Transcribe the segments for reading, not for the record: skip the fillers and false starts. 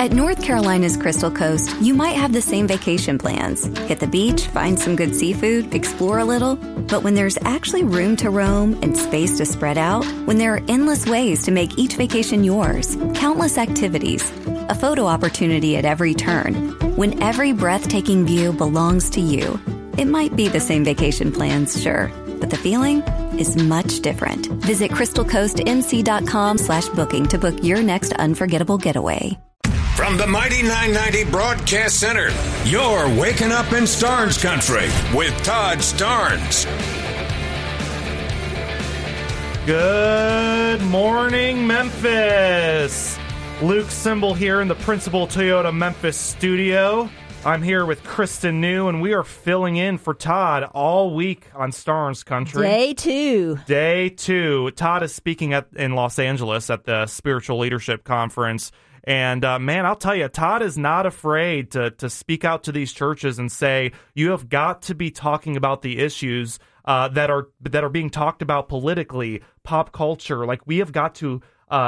At North Carolina's Crystal Coast, you might have the same vacation plans. Hit the beach, find some good seafood, explore a little. But when there's actually room to roam and space to spread out, when there are endless ways to make each vacation yours, countless activities, a photo opportunity at every turn, when every breathtaking view belongs to you, it might be the same vacation plans, sure, but the feeling is much different. Visit crystalcoastnc.com/booking to book your next unforgettable getaway. From the mighty 990 Broadcast Center, you're waking up in Starnes Country with Todd Starnes. Good morning, Memphis. Luke Symbol here in the Principal Toyota Memphis studio. I'm here with Kristen New, and we are filling in for Todd all week on Starnes Country. Day two. Todd is speaking in Los Angeles at the Spiritual Leadership Conference. And, man, I'll tell you, Todd is not afraid to speak out to these churches and say, you have got to be talking about the issues that are being talked about politically, pop culture. Like, we have got to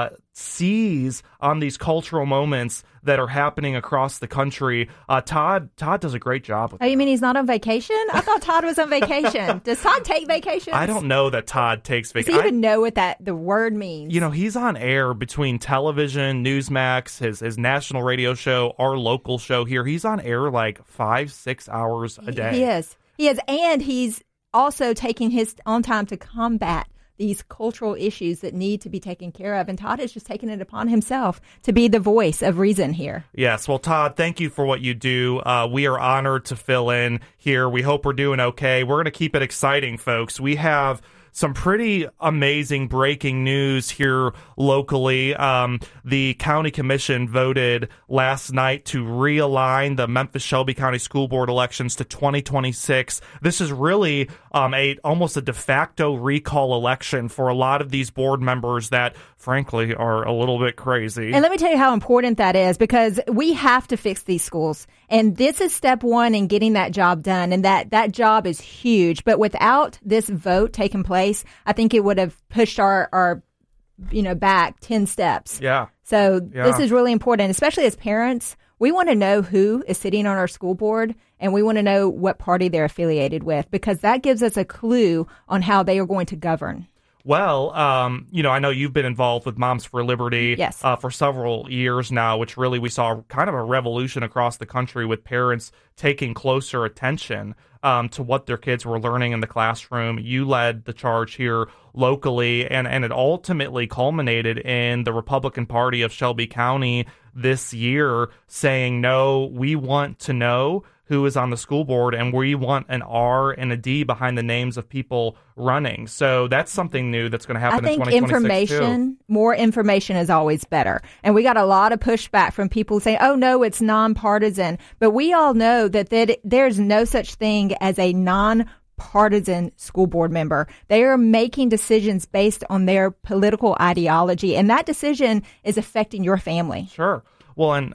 seize on these cultural moments that are happening across the country. Todd does a great job with Oh, you mean he's not on vacation? I thought Todd was on vacation. Does Todd take vacations? I don't know that Todd takes vacation. Does he even know what the word means? You know, he's on air between television, Newsmax, his national radio show, our local show here. He's on air like 5-6 hours a day. He is, and he's also taking his own time to combat these cultural issues that need to be taken care of. And Todd has just taken it upon himself to be the voice of reason here. Yes. Well, Todd, thank you for what you do. We are honored to fill in here. We hope we're doing okay. We're going to keep it exciting, folks. We have some pretty amazing breaking news here locally. The county commission voted last night to realign the Memphis-Shelby County School Board elections to 2026. This is really almost a de facto recall election for a lot of these board members that, frankly, are a little bit crazy. And let me tell you how important that is, because we have to fix these schools. And this is step one in getting that job done. And that job is huge. But without this vote taking place, I think it would have pushed our back 10 steps. Yeah. So this is really important, especially as parents. We want to know who is sitting on our school board, and we want to know what party they're affiliated with, because that gives us a clue on how they are going to govern. Well, I know you've been involved with Moms for Liberty yes. For several years now, which really we saw kind of a revolution across the country with parents taking closer attention to what their kids were learning in the classroom. You led the charge here locally, and it ultimately culminated in the Republican Party of Shelby County this year saying, no, we want to know who is on the school board, and we want an R and a D behind the names of people running. So that's something new that's going to happen in 2026 too. More information is always better. And we got a lot of pushback from people saying, oh, no, it's nonpartisan. But we all know that there's no such thing as a nonpartisan school board member. They are making decisions based on their political ideology, and that decision is affecting your family. Sure. Well, and,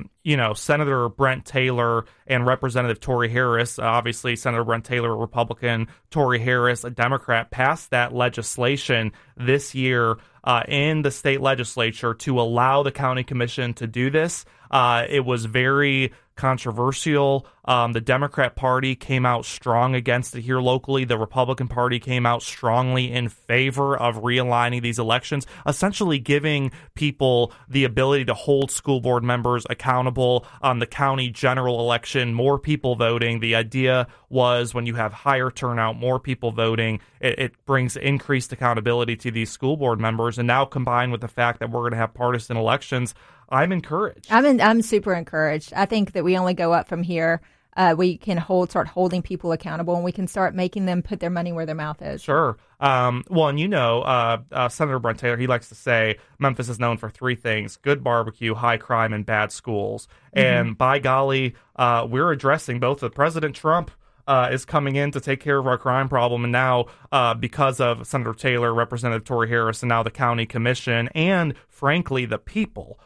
Senator Brent Taylor and Representative Tory Harris, obviously Senator Brent Taylor, a Republican, Tory Harris, a Democrat, passed that legislation this year in the state legislature to allow the county commission to do this. It was very controversial. The Democrat Party came out strong against it here locally. The Republican Party came out strongly in favor of realigning these elections, essentially giving people the ability to hold school board members accountable on the county general election, more people voting. The idea was when you have higher turnout, more people voting, it brings increased accountability to these school board members. And now combined with the fact that we're going to have partisan elections, I'm encouraged. I'm super encouraged. I think that we only go up from here. We can start holding people accountable, and we can start making them put their money where their mouth is. Sure. Well, and Senator Brent Taylor, he likes to say Memphis is known for three things: good barbecue, high crime, and bad schools. Mm-hmm. And by golly, we're addressing both of President Trump is coming in to take care of our crime problem. And now, because of Senator Taylor, Representative Tory Harris, and now the county commission, and frankly, the people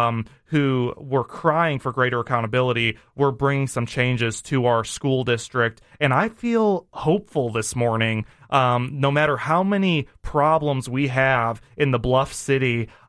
who were crying for greater accountability, we're bringing some changes to our school district. And I feel hopeful this morning, no matter how many problems we have in the Bluff City,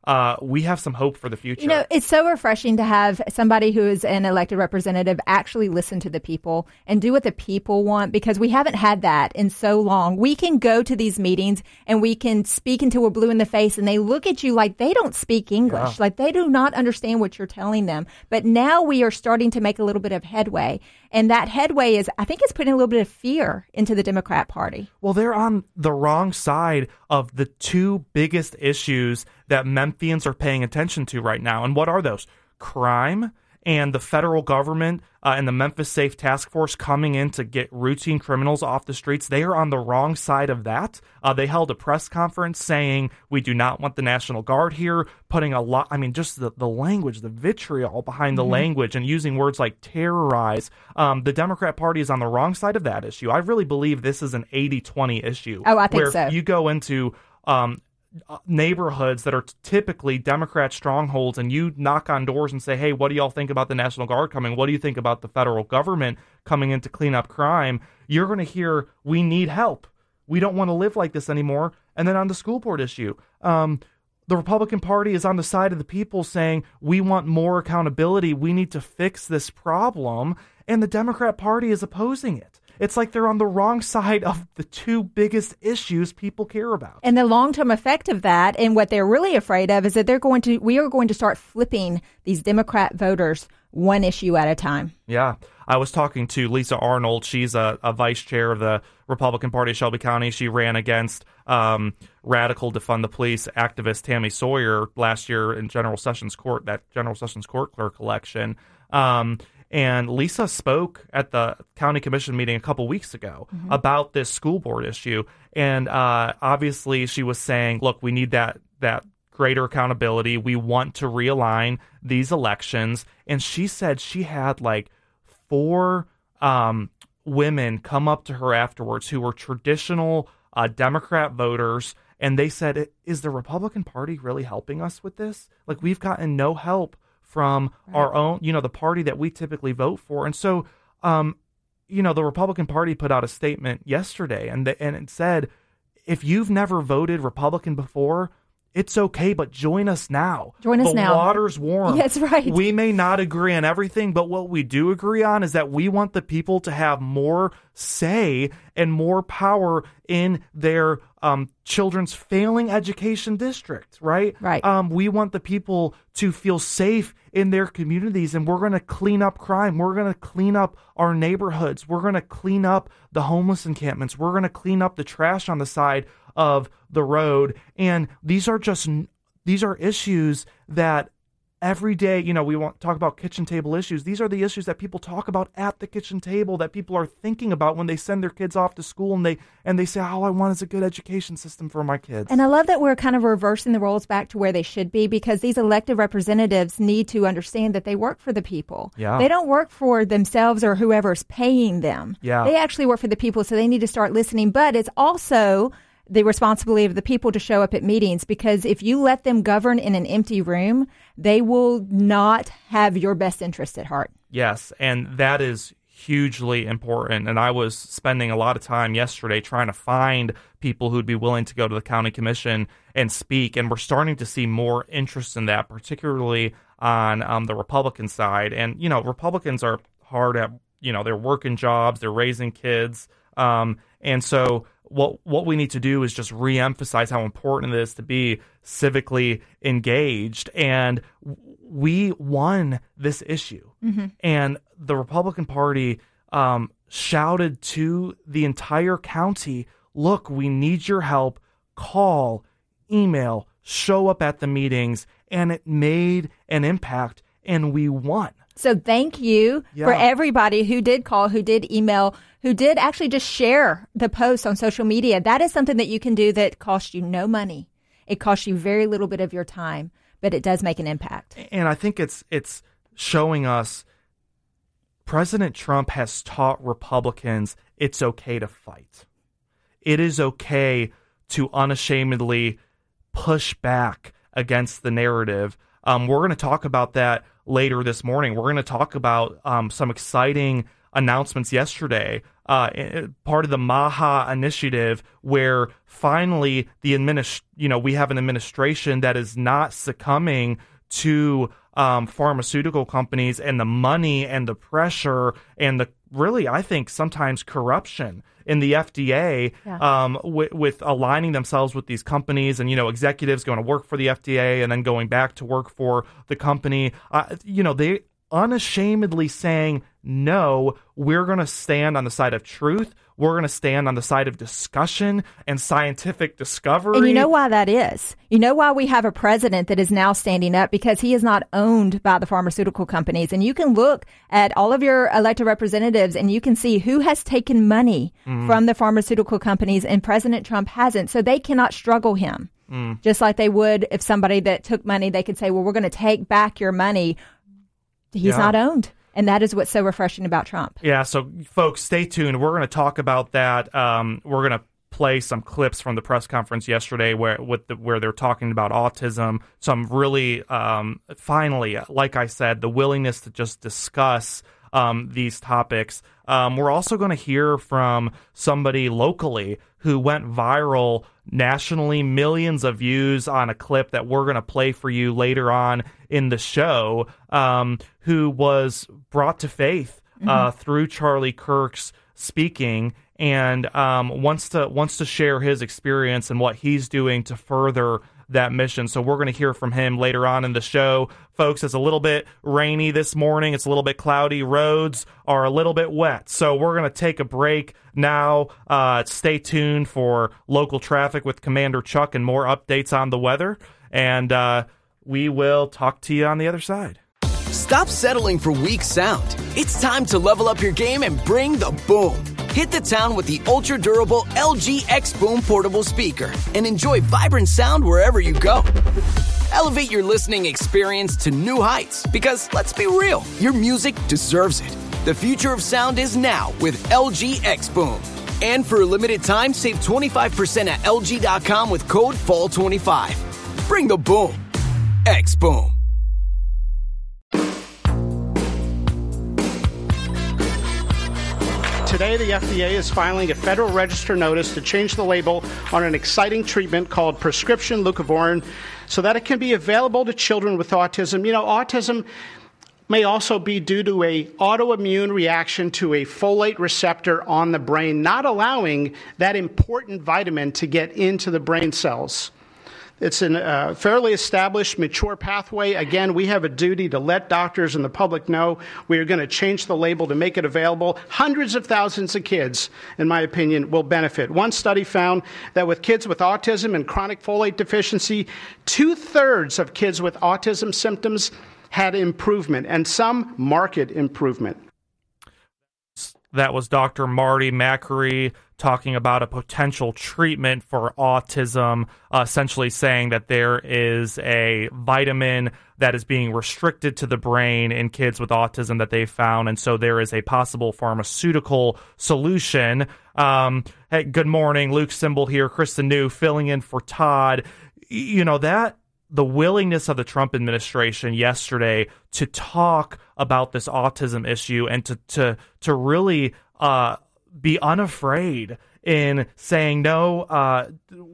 we have some hope for the future. You know, it's so refreshing to have somebody who is an elected representative actually listen to the people and do what the people want, because we haven't had that in so long. We can go to these meetings and we can speak until we're blue in the face, and they look at you like they don't speak English, like they do not understand what you're telling them. But now we are starting to make a little bit of headway. And that headway is, I think it's putting a little bit of fear into the Democrat Party. Well, they're on the wrong side of the two biggest issues that Memphians are paying attention to right now. And what are those? Crime and the federal government and the Memphis Safe Task Force coming in to get routine criminals off the streets. They are on the wrong side of that. They held a press conference saying we do not want the National Guard here, putting a lot, I mean, just the language, the vitriol behind the language and using words like terrorize. The Democrat Party is on the wrong side of that issue. I really believe this is an 80-20 issue. Oh, I think where so. You go into neighborhoods that are typically Democrat strongholds, and you knock on doors and say, hey, what do y'all think about the National Guard coming? What do you think about the federal government coming in to clean up crime? You're going to hear, we need help. We don't want to live like this anymore. And then on the school board issue, the Republican Party is on the side of the people saying, we want more accountability. We need to fix this problem. And the Democrat Party is opposing it. It's like they're on the wrong side of the two biggest issues people care about. And the long-term effect of that, and what they're really afraid of, is that we are going to start flipping these Democrat voters one issue at a time. Yeah. I was talking to Lisa Arnold. She's a vice chair of the Republican Party of Shelby County. She ran against radical defund the police activist Tammy Sawyer last year in General Sessions Court, that General Sessions Court clerk election. And Lisa spoke at the county commission meeting a couple weeks ago about this school board issue. And obviously she was saying, look, we need that greater accountability. We want to realign these elections. And she said she had like 4 women come up to her afterwards who were traditional Democrat voters. And they said, is the Republican Party really helping us with this? Like, we've gotten no help from our own, the party that we typically vote for. And so, the Republican Party put out a statement yesterday, and it said, if you've never voted Republican before, it's okay, but join us now. Join us now. The water's warm. That's right. We may not agree on everything, but what we do agree on is that we want the people to have more say and more power in their children's failing education district, right? Right. We want the people to feel safe in their communities, and we're going to clean up crime. We're going to clean up our neighborhoods. We're going to clean up the homeless encampments. We're going to clean up the trash on the side of the road. And these are issues that every day, we want to talk about kitchen table issues. These are the issues that people talk about at the kitchen table, that people are thinking about when they send their kids off to school, and they say, all I want is a good education system for my kids. And I love that we're kind of reversing the roles back to where they should be, because these elected representatives need to understand that they work for the people. Yeah. They don't work for themselves or whoever's paying them. Yeah. They actually work for the people, so they need to start listening. But it's also the responsibility of the people to show up at meetings, because if you let them govern in an empty room, they will not have your best interest at heart. Yes, and that is hugely important. And I was spending a lot of time yesterday trying to find people who'd be willing to go to the county commission and speak, and we're starting to see more interest in that, particularly on the Republican side. And, Republicans are hard at, they're working jobs, they're raising kids, and so what we need to do is just reemphasize how important it is to be civically engaged. And we won this issue. And the Republican Party shouted to the entire county, look, we need your help. Call, email, show up at the meetings. And it made an impact, and we won. So thank you for everybody who did call, who did email, who did actually just share the post on social media. That is something that you can do that costs you no money. It costs you very little bit of your time, but it does make an impact. And I think it's showing us President Trump has taught Republicans it's okay to fight. It is okay to unashamedly push back against the narrative. We're going to talk about that later this morning. We're going to talk about some exciting announcements yesterday, part of the MAHA initiative, where finally we have an administration that is not succumbing to pharmaceutical companies and the money and the pressure and the really, I think, sometimes corruption in the FDA, with aligning themselves with these companies and, executives going to work for the FDA and then going back to work for the company. They unashamedly saying, no, we're going to stand on the side of truth. We're going to stand on the side of discussion and scientific discovery. And you know why that is? You know why we have a president that is now standing up? Because he is not owned by the pharmaceutical companies. And you can look at all of your elected representatives and you can see who has taken money from the pharmaceutical companies, and President Trump hasn't. So they cannot struggle him. Just like they would if somebody that took money, they could say, well, we're going to take back your money. He's not owned. And that is what's so refreshing about Trump. Yeah, so folks, stay tuned. We're going to talk about that. We're going to play some clips from the press conference yesterday where they're talking about autism. Some really, finally, like I said, the willingness to just discuss these topics. We're also going to hear from somebody locally who went viral nationally, millions of views on a clip that we're going to play for you later on in the show, who was brought to faith through Charlie Kirk's speaking, and wants to share his experience and what he's doing to further that mission. So we're going to hear from him later on in the show. Folks, it's a little bit rainy this morning. It's a little bit cloudy. Roads are a little bit wet. So we're going to take a break now. Stay tuned for local traffic with Commander Chuck and more updates on the weather. And we will talk to you on the other side. Stop settling for weak sound. It's time to level up your game and bring the boom. Hit the town with the ultra-durable LG X Boom portable speaker and enjoy vibrant sound wherever you go. Elevate your listening experience to new heights because, let's be real, your music deserves it. The future of sound is now with LG X Boom. And for a limited time, save 25% at LG.com with code FALL25. Bring the boom. X Boom. Today, the FDA is filing a Federal Register notice to change the label on an exciting treatment called prescription leucovorin so that it can be available to children with autism. Autism may also be due to an autoimmune reaction to a folate receptor on the brain, not allowing that important vitamin to get into the brain cells. It's a fairly established, mature pathway. Again, we have a duty to let doctors and the public know we are going to change the label to make it available. Hundreds of thousands of kids, in my opinion, will benefit. One study found that with kids with autism and chronic folate deficiency, 2/3 of kids with autism symptoms had improvement, and some marked improvement. That was Dr. Marty Makary talking about a potential treatment for autism, essentially saying that there is a vitamin that is being restricted to the brain in kids with autism that they found, and so there is a possible pharmaceutical solution. Hey, good morning. Luke Simbal here, Kristen New, filling in for Todd. The willingness of the Trump administration yesterday to talk about this autism issue and to really be unafraid in saying, no,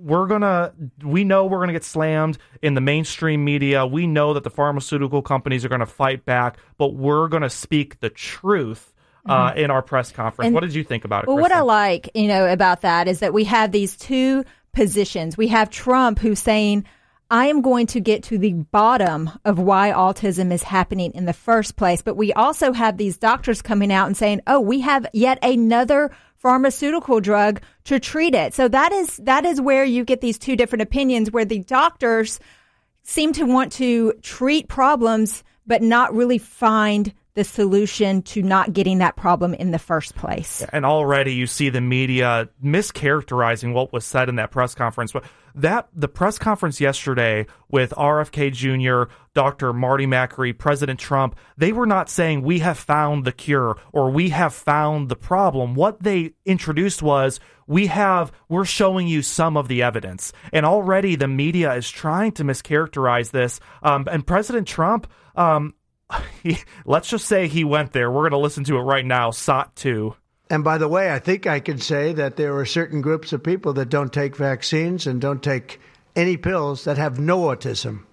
we know we're gonna get slammed in the mainstream media. We know that the pharmaceutical companies are going to fight back, but we're going to speak the truth in our press conference. And what did you think about it, Well, Kristen? what I like, about that is that we have these two positions. We have Trump who's saying, I am going to get to the bottom of why autism is happening in the first place. But we also have these doctors coming out and saying, oh, we have yet another pharmaceutical drug to treat it. So that is where you get these two different opinions, where the doctors seem to want to treat problems, but not really find the solution to not getting that problem in the first place. And already you see the media mischaracterizing what was said in that press conference. But the press conference yesterday with RFK Jr., Dr. Marty Makary, President Trump, they were not saying we have found the cure or we have found the problem. What they introduced was we're showing you some of the evidence. And already the media is trying to mischaracterize this. And President Trump, let's just say he went there. We're going to listen to it right now, SOT 2. And by the way, I think I can say that there are certain groups of people that don't take vaccines and don't take any pills that have no autism.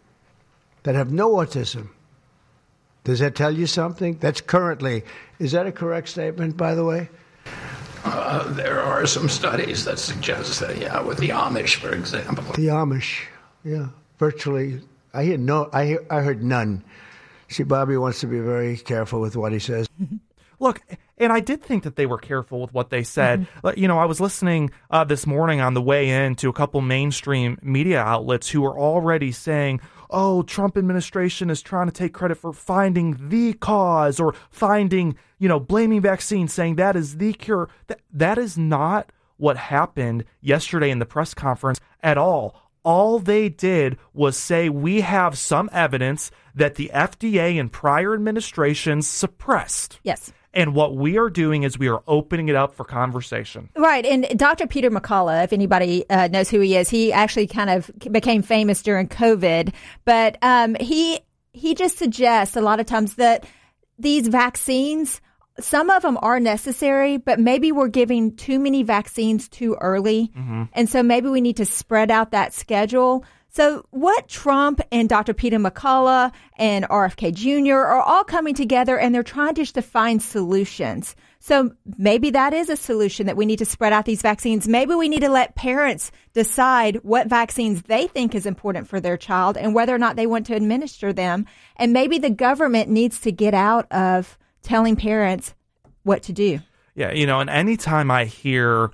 Does that tell you something? That's currently, is that a correct statement, by the way? There are some studies that suggest that, yeah, with the Amish, for example. The Amish, yeah, virtually. I heard none. See, Bobby wants to be very careful with what he says. Look, and I did think that they were careful with what they said. Mm-hmm. I was listening this morning on the way in to a couple mainstream media outlets who are already saying, oh, Trump administration is trying to take credit for finding the cause or finding, blaming vaccines, saying that is the cure. That is not what happened yesterday in the press conference at all. All they did was say we have some evidence that the FDA and prior administrations suppressed. Yes. And what we are doing is we are opening it up for conversation. Right. And Dr. Peter McCullough, if anybody knows who he is, he actually kind of became famous during COVID. But he just suggests a lot of times that these vaccines, some of them are necessary, but maybe we're giving too many vaccines too early. Mm-hmm. And so maybe we need to spread out that schedule. So what Trump and Dr. Peter McCullough and RFK Jr. are all coming together, and they're trying just to find solutions. So maybe that is a solution, that we need to spread out these vaccines. Maybe we need to let parents decide what vaccines they think is important for their child and whether or not they want to administer them. And maybe the government needs to get out of telling parents what to do. Yeah, and anytime I hear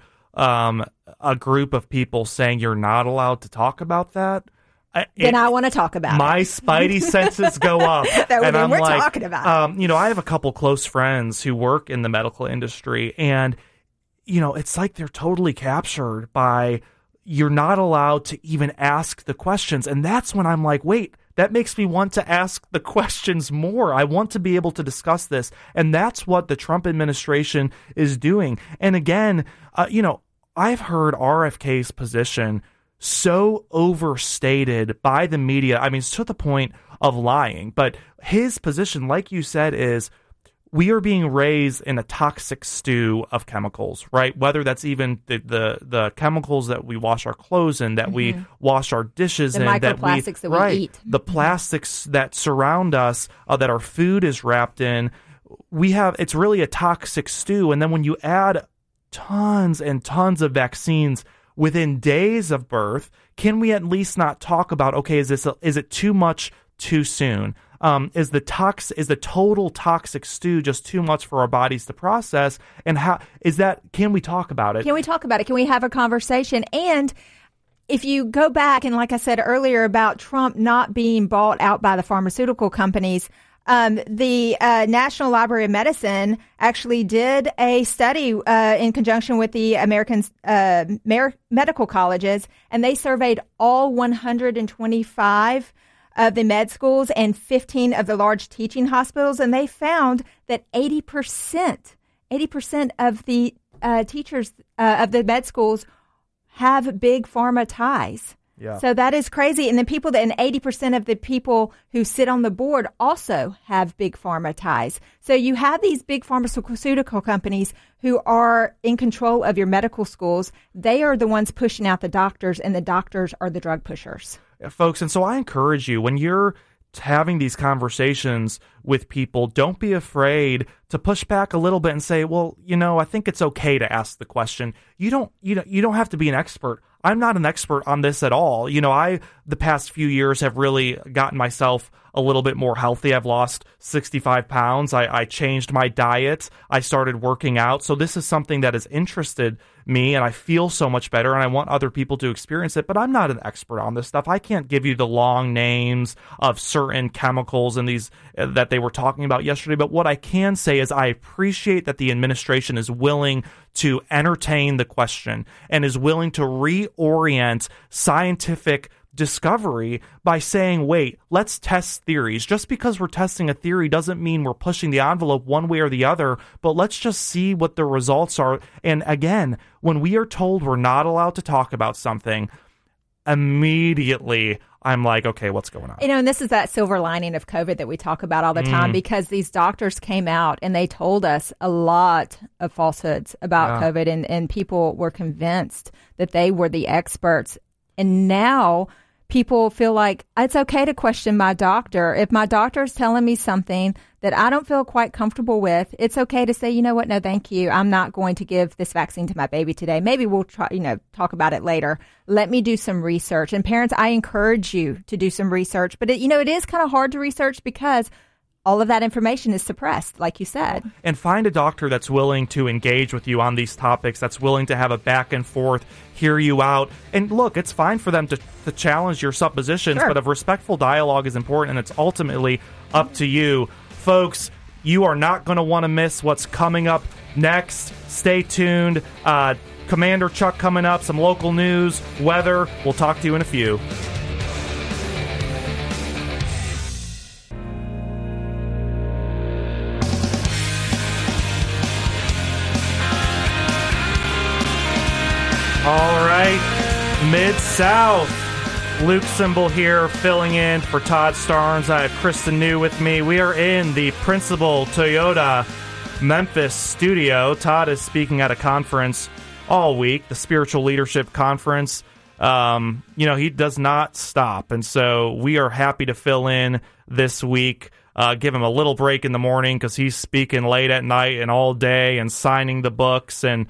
a group of people saying you're not allowed to talk about that, then I want to talk about my spidey senses go up. And I'm like, talking about I have a couple close friends who work in the medical industry, and it's like they're totally captured by you're not allowed to even ask the questions. And that's when I'm like, wait, that makes me want to ask the questions more. I want to be able to discuss this. And that's what the Trump administration is doing. And again, I've heard RFK's position so overstated by the media. I mean, it's to the point of lying. But his position, like you said, is we are being raised in a toxic stew of chemicals, right? Whether that's even the chemicals that we wash our clothes in, that we wash our dishes in, microplastics that we eat. The plastics that surround us, that our food is wrapped in. It's really a toxic stew. And then when you add tons and tons of vaccines within days of birth, can we at least not talk about, okay, is it too much too soon? Is the total toxic stew just too much for our bodies to process? And can we talk about it? Can we talk about it? Can we have a conversation? And if you go back, and like I said earlier about Trump not being bought out by the pharmaceutical companies, the National Library of Medicine actually did a study in conjunction with the American medical colleges, and they surveyed all 125 of the med schools and 15 of the large teaching hospitals, and they found that 80% of the teachers of the med schools have big pharma ties. Yeah. So that is crazy. And the people and 80% of the people who sit on the board also have big pharma ties. So you have these big pharmaceutical companies who are in control of your medical schools. They are the ones pushing out the doctors, and the doctors are the drug pushers. Yeah, folks. And so I encourage you, when you're having these conversations with people, don't be afraid to push back a little bit and say, well, I think it's okay to ask the question. You don't have to be an expert. I'm not an expert on this at all. The past few years have really gotten myself a little bit more healthy. I've lost 65 pounds. I changed my diet. I started working out. So this is something that has interested me, and I feel so much better, and I want other people to experience it. But I'm not an expert on this stuff. I can't give you the long names of certain chemicals and these that they were talking about yesterday. But what I can say is I appreciate that the administration is willing to entertain the question and is willing to reorient scientific discovery by saying, wait, let's test theories. Just because we're testing a theory doesn't mean we're pushing the envelope one way or the other, but let's just see what the results are. And again, when we are told we're not allowed to talk about something, immediately I'm like, okay, what's going on? And this is that silver lining of COVID that we talk about all the time, because these doctors came out and they told us a lot of falsehoods about COVID, and people were convinced that they were the experts. And now people feel like it's okay to question my doctor. If my doctor is telling me something that I don't feel quite comfortable with, it's okay to say, you know what, no, thank you. I'm not going to give this vaccine to my baby today. Maybe we'll try, talk about it later. Let me do some research. And parents, I encourage you to do some research. But, it is kind of hard to research because all of that information is suppressed, like you said. And find a doctor that's willing to engage with you on these topics, that's willing to have a back and forth, hear you out. And look, it's fine for them to challenge your suppositions, but a respectful dialogue is important, and it's ultimately up to you. Folks, you are not going to want to miss what's coming up next. Stay tuned. Commander Chuck coming up, some local news, weather. We'll talk to you in a few. All right, Mid-South. Luke Cymbal here, filling in for Todd Starnes. I have Kristen New with me. We are in the Principal Toyota Memphis studio. Todd is speaking at a conference all week, the Spiritual Leadership Conference. He does not stop, and so we are happy to fill in this week. Give him a little break in the morning because he's speaking late at night and all day and signing the books, and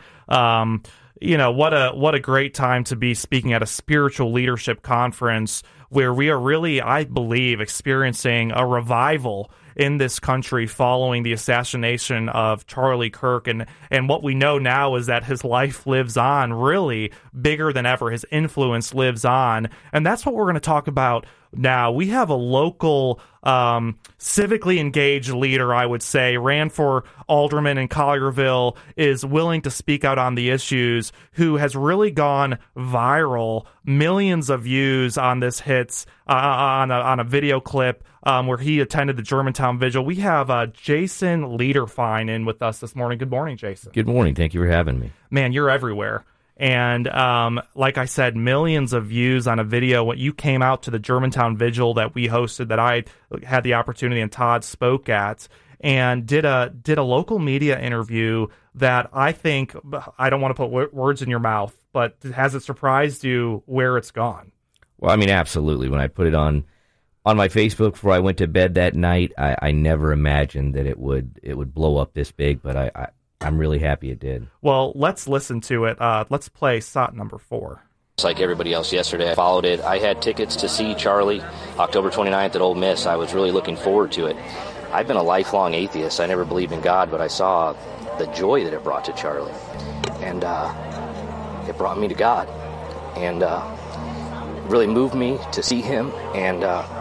what a great time to be speaking at a spiritual leadership conference where we are really, I believe, experiencing a revival in this country following the assassination of Charlie Kirk. And what we know now is that his life lives on, really bigger than ever. His influence lives on. And that's what we're going to talk about now. We have a local civically engaged leader, I would say, ran for alderman in Collierville, is willing to speak out on the issues, who has really gone viral, millions of views on this hits on a video clip where he attended the Germantown Vigil. We have Jason Liederfein in with us this morning. Good morning, Jason. Good morning. Thank you for having me. Man, you're everywhere. And like I said, millions of views on a video. When you came out to the Germantown Vigil that we hosted, that I had the opportunity and Todd spoke at, and did a local media interview that I think, I don't want to put words in your mouth, but has it surprised you where it's gone? Well, I mean, absolutely. When I put it on my Facebook before I went to bed that night, I never imagined that it would blow up this big, but I'm really happy it did. Well, let's listen to it. Let's play SOT number 4. Just like everybody else yesterday, I followed it. I had tickets to see Charlie October 29th at Ole Miss. I was really looking forward to it. I've been a lifelong atheist. I never believed in God, but I saw the joy that it brought to Charlie. And it brought me to God. And it really moved me to see him. And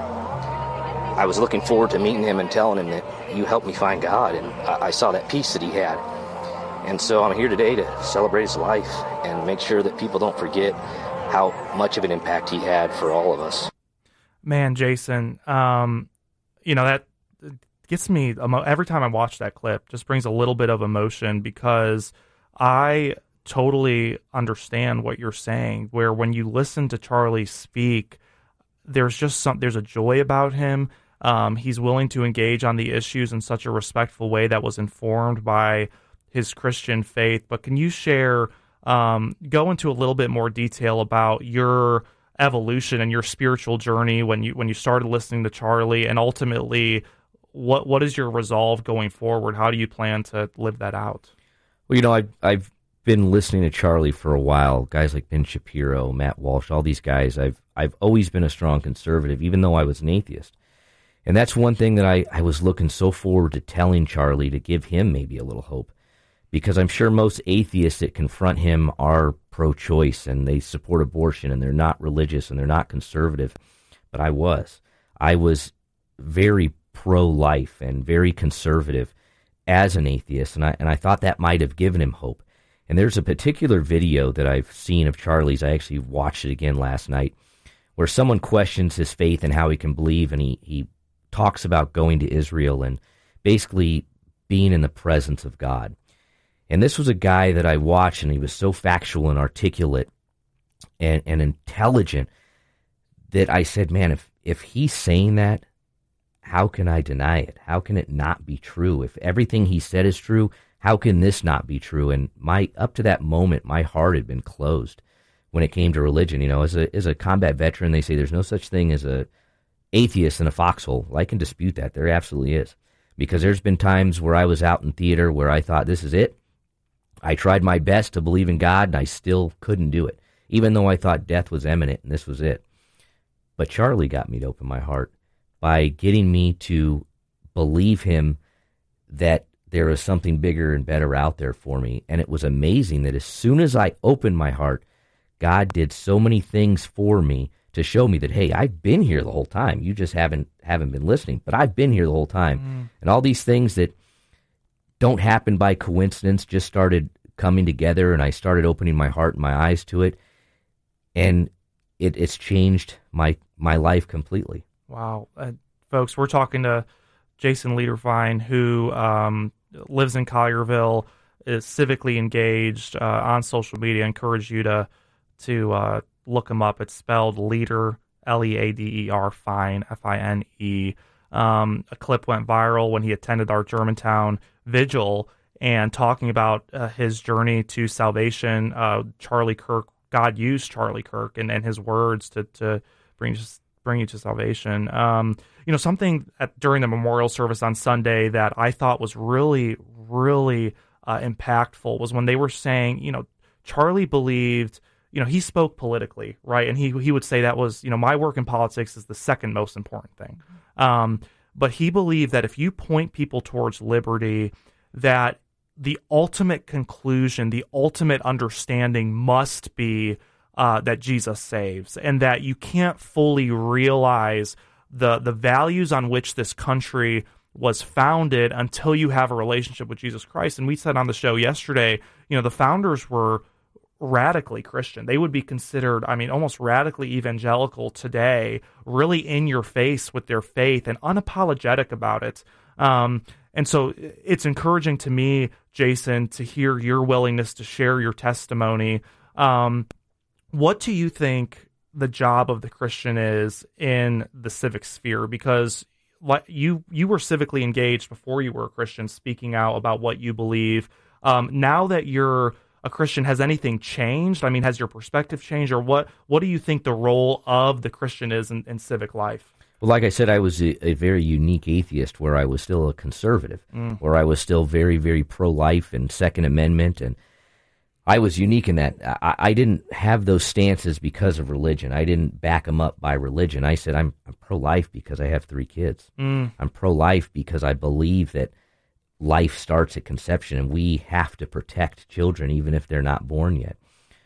I was looking forward to meeting him and telling him that you helped me find God. And I saw that peace that he had. And so I'm here today to celebrate his life and make sure that people don't forget how much of an impact he had for all of us. Man, Jason, that gets me, every time I watch that clip, just brings a little bit of emotion, because I totally understand what you're saying, where when you listen to Charlie speak, there's a joy about him. He's willing to engage on the issues in such a respectful way that was informed by his Christian faith. But can you share, go into a little bit more detail about your evolution and your spiritual journey when you started listening to Charlie, and ultimately what is your resolve going forward? How do you plan to live that out? Well, I've been listening to Charlie for a while. Guys like Ben Shapiro, Matt Walsh, all these guys. I've always been a strong conservative, even though I was an atheist. And that's one thing that I was looking so forward to telling Charlie, to give him maybe a little hope. Because I'm sure most atheists that confront him are pro-choice and they support abortion and they're not religious and they're not conservative. But I was very pro-life and very conservative as an atheist, and I thought that might have given him hope. And there's a particular video that I've seen of Charlie's. I actually watched it again last night, where someone questions his faith and how he can believe, and he talks about going to Israel and basically being in the presence of God. And this was a guy that I watched, and he was so factual and articulate and intelligent that I said, man, if he's saying that, how can I deny it? How can it not be true? If everything he said is true, how can this not be true? And up to that moment, my heart had been closed when it came to religion. You know, as a combat veteran, they say there's no such thing as a atheist in a foxhole. Well, I can dispute that. There absolutely is. Because there's been times where I was out in theater where I thought, this is it. I tried my best to believe in God, and I still couldn't do it, even though I thought death was imminent and this was it. But Charlie got me to open my heart by getting me to believe him that there is something bigger and better out there for me. And it was amazing that as soon as I opened my heart, God did so many things for me to show me that, hey, I've been here the whole time. You just haven't been listening, but I've been here the whole time. And all these things that don't happen by coincidence just started coming together, and I started opening my heart and my eyes to it. And it's changed my life completely. Wow. Folks, we're talking to Jason Liederfine, who lives in Collierville, is civically engaged on social media. I encourage you to look him up. It's spelled Leader, Leader, Fine, Fine. A clip went viral when he attended our Germantown vigil and talking about his journey to salvation. Charlie Kirk, God used Charlie Kirk and his words to bring you to salvation. Something during the memorial service on Sunday that I thought was really, really impactful was when they were saying, Charlie believed, he spoke politically, right? And he would say that was, my work in politics is the second most important thing. But he believed that if you point people towards liberty, that the ultimate conclusion, the ultimate understanding must be that Jesus saves, and that you can't fully realize the values on which this country was founded until you have a relationship with Jesus Christ. And we said on the show yesterday, the founders were radically Christian. They would be considered, almost radically evangelical today, really in your face with their faith and unapologetic about it. And so it's encouraging to me, Jason, to hear your willingness to share your testimony. What do you think the job of the Christian is in the civic sphere? Because you were civically engaged before you were a Christian, speaking out about what you believe. Now that you're a Christian, has anything changed? Has your perspective changed? Or what do you think the role of the Christian is in civic life? Well, like I said, I was a very unique atheist where I was still a conservative, where I was still very, very pro-life and Second Amendment, and I was unique in that I didn't have those stances because of religion. I didn't back them up by religion. I said I'm pro-life because I have 3 kids. I'm pro-life because I believe that life starts at conception, and we have to protect children even if they're not born yet.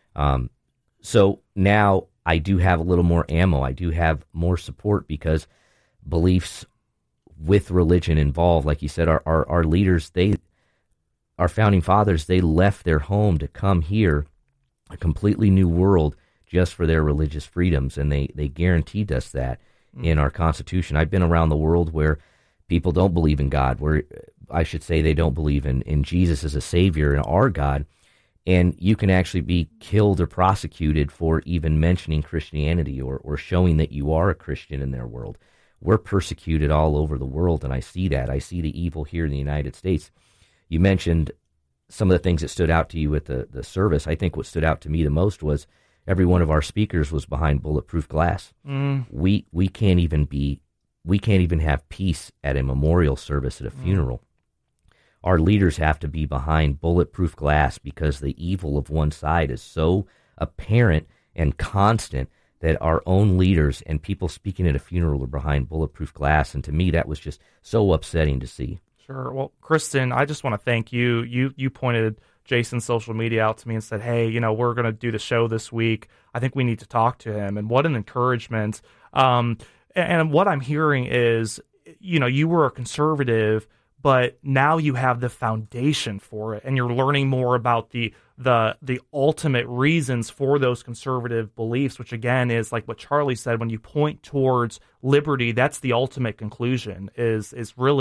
So now I do have a little more ammo. I do have more support because beliefs with religion involved, like you said, our leaders, our founding fathers, they left their home to come here, a completely new world, just for their religious freedoms, and they guaranteed us that in our Constitution. I've been around the world where people don't believe in God, where I should say they don't believe in Jesus as a Savior and our God, and you can actually be killed or prosecuted for even mentioning Christianity or showing that you are a Christian in their world. We're persecuted all over the world, and I see that. I see the evil here in the United States. You mentioned some of the things that stood out to you at the service. I think what stood out to me the most was every one of our speakers was behind bulletproof glass. We can't even have peace at a memorial service at a funeral. Our leaders have to be behind bulletproof glass because the evil of one side is so apparent and constant that our own leaders and people speaking at a funeral are behind bulletproof glass. And to me, that was just so upsetting to see. Sure. Well, Kristen, I just want to thank you. You pointed Jason's social media out to me and said, hey, we're going to do the show this week. I think we need to talk to him. And what an encouragement. And what I'm hearing is, you were a conservative, but now you have the foundation for it, and you're learning more about the ultimate reasons for those conservative beliefs, which again is like what Charlie said, when you point towards liberty, that's the ultimate conclusion, is really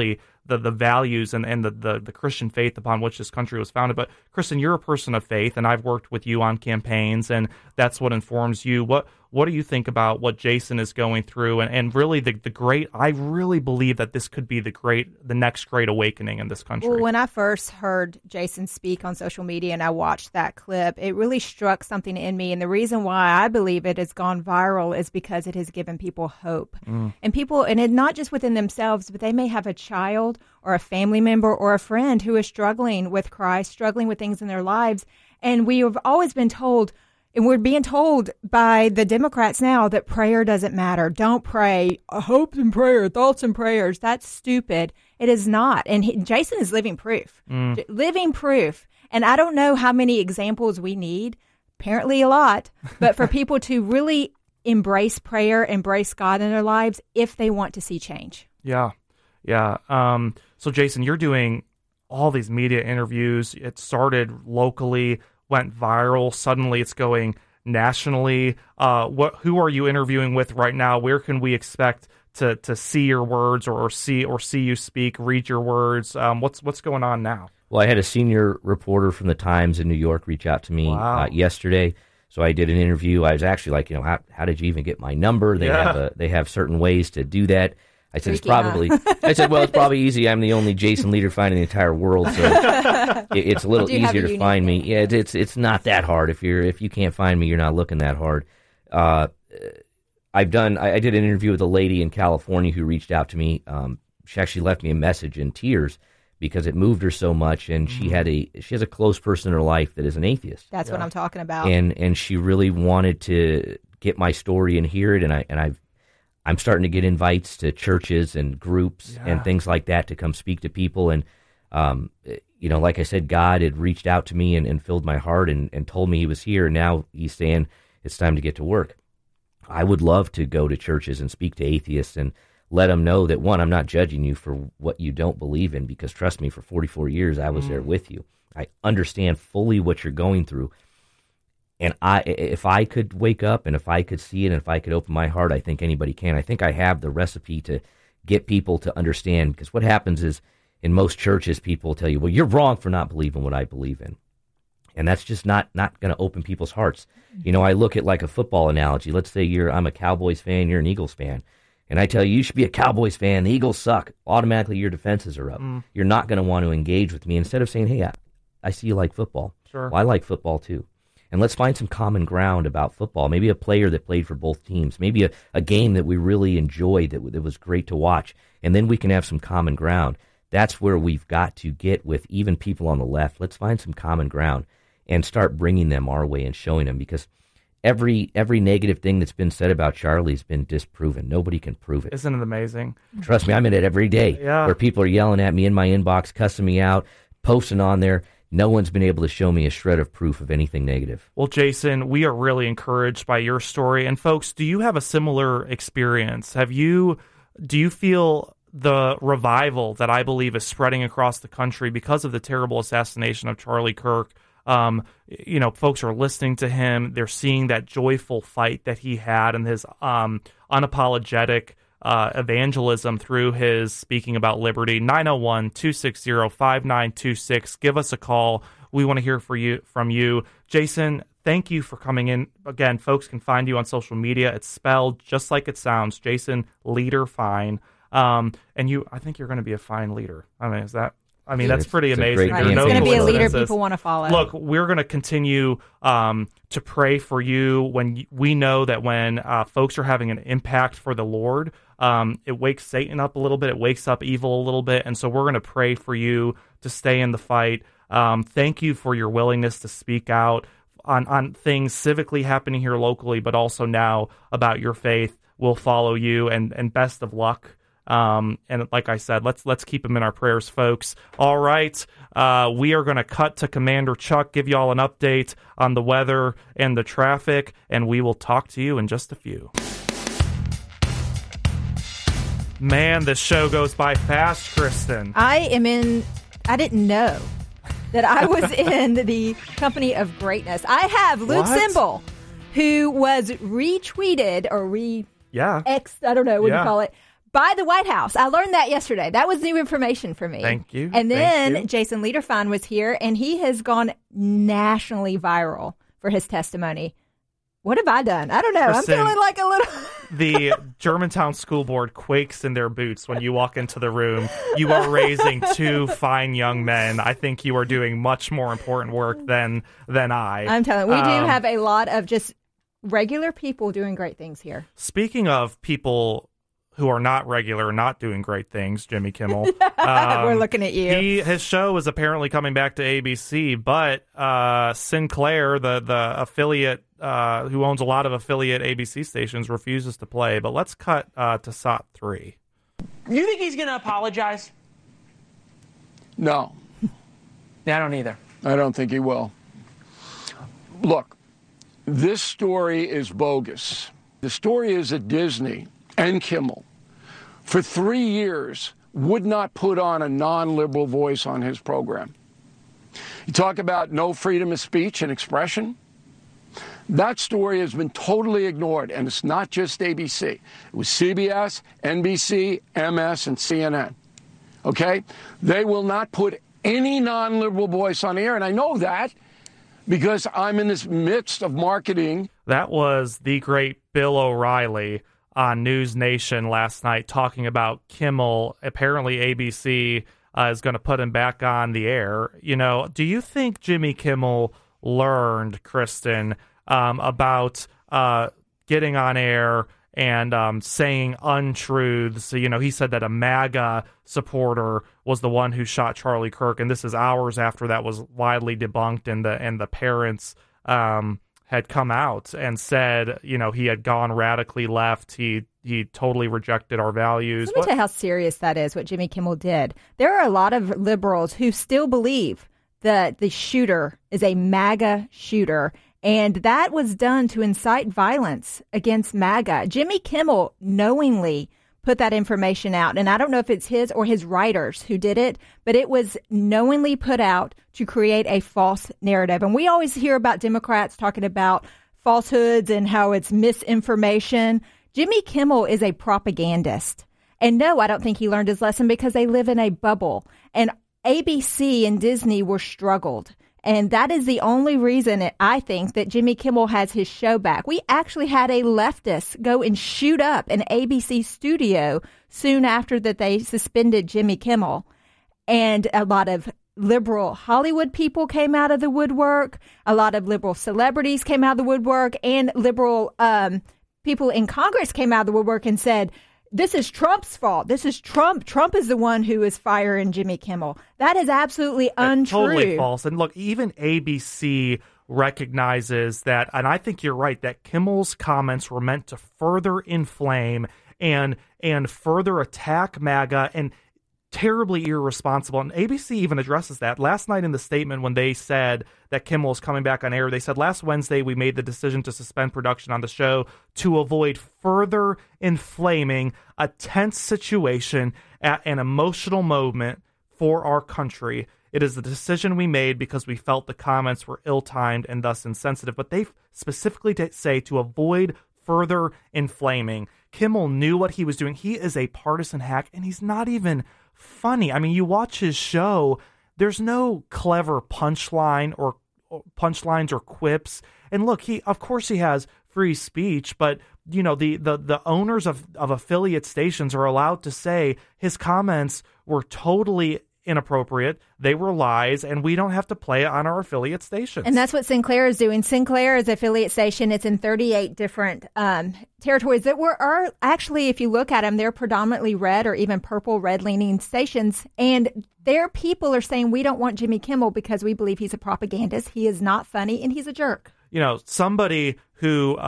the values and the Christian faith upon which this country was founded. But Kristen, you're a person of faith, and I've worked with you on campaigns, and that's what informs you. What do you think about what Jason is going through, and really the great? I really believe that this could be the next great awakening in this country. Well, when I first heard Jason speak on social media and I watched that clip, it really struck something in me. And the reason why I believe it has gone viral is because it has given people hope. And people, and it not just within themselves, but they may have a child or a family member or a friend who is struggling with Christ, struggling with things in their lives. And we have always been told, and we're being told by the Democrats now, that prayer doesn't matter. Don't pray. Hope and prayer, thoughts and prayers. That's stupid. It is not. And Jason is living proof. Living proof. And I don't know how many examples we need. Apparently a lot. But for people to really embrace prayer, embrace God in their lives if they want to see change. Yeah. So, Jason, you're doing all these media interviews. It started locally, went viral. Suddenly it's going nationally. Who are you interviewing with right now? Where can we expect to see your words or see you speak, read your words? What's going on now? Well, I had a senior reporter from the Times in New York reach out to me yesterday. So I did an interview. I was actually like, how did you even get my number? They have certain ways to do that. I said, it's probably easy. I'm the only Jason Leader find in the entire world, so it's a little easier to find me. Yeah, it's not that hard. If you can't find me, you're not looking that hard. I did an interview with a lady in California who reached out to me. She actually left me a message in tears because it moved her so much, and she has a close person in her life that is an atheist. That's what I'm talking about. And she really wanted to get my story and hear it, and I'm starting to get invites to churches and groups and things like that to come speak to people. And, like I said, God had reached out to me and filled my heart and told me he was here. And now he's saying it's time to get to work. I would love to go to churches and speak to atheists and let them know that, one, I'm not judging you for what you don't believe in, because trust me, for 44 years, I was there with you. I understand fully what you're going through. And if I could wake up and if I could see it and if I could open my heart, I think anybody can. I think I have the recipe to get people to understand, because what happens is in most churches, people tell you, well, you're wrong for not believing what I believe in. And that's just not going to open people's hearts. I look at like a football analogy. Let's say I'm a Cowboys fan, you're an Eagles fan. And I tell you should be a Cowboys fan. The Eagles suck. Automatically your defenses are up. You're not going to want to engage with me. Instead of saying, hey, I see you like football. Sure. Well, I like football too. And let's find some common ground about football. Maybe a player that played for both teams. Maybe a game that we really enjoyed that was great to watch. And then we can have some common ground. That's where we've got to get with even people on the left. Let's find some common ground and start bringing them our way and showing them. Because every negative thing that's been said about Charlie's been disproven. Nobody can prove it. Isn't it amazing? Trust me, I'm in it every day. Where people are yelling at me in my inbox, cussing me out, posting on there. No one's been able to show me a shred of proof of anything negative. Well, Jason, we are really encouraged by your story. And folks, do you have a similar experience? Do you feel the revival that I believe is spreading across the country because of the terrible assassination of Charlie Kirk? Folks are listening to him. They're seeing that joyful fight that he had and his unapologetic evangelism through his speaking about liberty. 901-260-5926. Give us a call. We want to hear from you. Jason, thank you for coming in. Again, folks can find you on social media. It's spelled just like it sounds, Jason Leader Fine. And I think you're going to be a fine leader. That's pretty amazing. Right. It's going to be a leader people want to follow. Look, we're going to continue to pray for you when we know that when folks are having an impact for the Lord, it wakes Satan up a little bit. It wakes up evil a little bit. And so we're going to pray for you to stay in the fight. Thank you for your willingness to speak out on things civically happening here locally, but also now about your faith. We'll follow you, and best of luck. And like I said, let's keep him in our prayers, folks. All right. We are going to cut to Commander Chuck, give you all an update on the weather and the traffic, and we will talk to you in just a few. Man, this show goes by fast, Kristen. I didn't know that I was in the company of greatness. I have Luke Symbol, who was retweeted or I don't know what you call it, by the White House. I learned that yesterday. That was new information for me. Thank you. And then Jason Liederfein was here, and he has gone nationally viral for his testimony. What have I done? I don't know. Kristen, I'm feeling like a little... The Germantown School Board quakes in their boots when you walk into the room. You are raising two fine young men. I think you are doing much more important work than I. I'm telling you, we do have a lot of just regular people doing great things here. Speaking of people who are not regular, not doing great things, Jimmy Kimmel. We're looking at you. His show is apparently coming back to ABC, but Sinclair, the affiliate who owns a lot of affiliate ABC stations, refuses to play. But let's cut to SOT 3. You think he's going to apologize? No. Yeah, I don't either. I don't think he will. Look, this story is bogus. The story is that Disney and Kimmel, for 3 years, would not put on a non-liberal voice on his program. You talk about no freedom of speech and expression. That story has been totally ignored, and it's not just ABC. It was CBS, NBC, MS, and CNN. Okay? They will not put any non-liberal voice on air, and I know that because I'm in this midst of marketing. That was the great Bill O'Reilly on News Nation last night talking about Kimmel. Apparently ABC is going to put him back on the air. You know, do you think Jimmy Kimmel learned, Kristen, about getting on air and saying untruths? You know, he said that a MAGA supporter was the one who shot Charlie Kirk, and this is hours after that was widely debunked, and the parents had come out and said, you know, he had gone radically left. He totally rejected our values. Let me tell you how serious that is, what Jimmy Kimmel did. There are a lot of liberals who still believe that the shooter is a MAGA shooter, and that was done to incite violence against MAGA. Jimmy Kimmel knowingly put that information out, and I don't know if it's his or his writers who did it, but it was knowingly put out to create a false narrative. And we always hear about Democrats talking about falsehoods and how it's misinformation. Jimmy Kimmel is a propagandist. And no, I don't think he learned his lesson because they live in a bubble. And ABC and Disney were struggled. And that is the only reason I think that Jimmy Kimmel has his show back. We actually had a leftist go and shoot up an ABC studio soon after that they suspended Jimmy Kimmel. And a lot of liberal Hollywood people came out of the woodwork. A lot of liberal celebrities came out of the woodwork. And liberal people in Congress came out of the woodwork and said, this is Trump's fault. This is Trump. Trump is the one who is firing Jimmy Kimmel. That is absolutely untrue. Totally false. And look, even ABC recognizes that, and I think you're right, that Kimmel's comments were meant to further inflame and further attack MAGA and terribly irresponsible. And ABC even addresses that. Last night in the statement when they said that Kimmel is coming back on air, they said, last Wednesday we made the decision to suspend production on the show to avoid further inflaming a tense situation at an emotional moment for our country. It is the decision we made because we felt the comments were ill-timed and thus insensitive. But they specifically say to avoid further inflaming. Kimmel knew what he was doing. He is a partisan hack, and he's not even funny. I mean, you watch his show, there's no clever punchlines or quips. And look, of course he has free speech, but you know, the owners of affiliate stations are allowed to say his comments were totally inappropriate, they were lies, and we don't have to play it on our affiliate stations. And that's what Sinclair is doing. Sinclair is an affiliate station. It's in 38 different territories that are actually, if you look at them, they're predominantly red or even purple, red-leaning stations. And their people are saying, we don't want Jimmy Kimmel because we believe he's a propagandist. He is not funny, and he's a jerk. You know, somebody who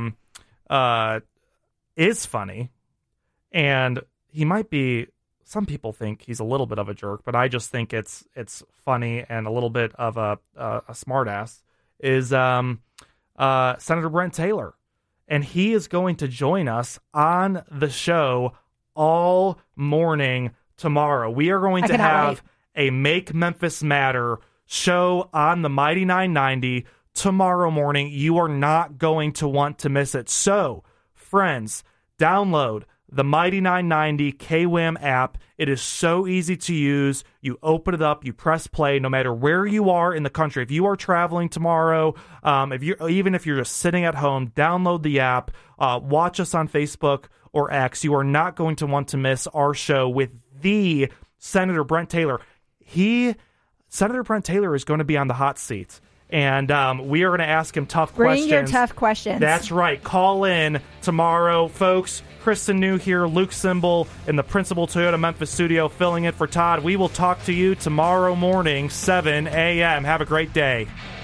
is funny, and he might be, some people think he's a little bit of a jerk, but I just think it's funny and a little bit of a smartass, is Senator Brent Taylor. And he is going to join us on the show all morning tomorrow. We are going to have a Make Memphis Matter show on the Mighty 990 tomorrow morning. You are not going to want to miss it. So, friends, download the Mighty 990 KWIM app. It is so easy to use. You open it up, you press play, no matter where you are in the country. If you are traveling tomorrow, even if you're just sitting at home, download the app, watch us on Facebook or X. You are not going to want to miss our show with the Senator Brent Taylor. Senator Brent Taylor is going to be on the hot seat. And we are going to ask him tough questions. Bring your tough questions. That's right. Call in tomorrow, folks. Kristen New here, Luke Simbal in the Principal Toyota Memphis studio filling in for Todd. We will talk to you tomorrow morning, 7 a.m. Have a great day.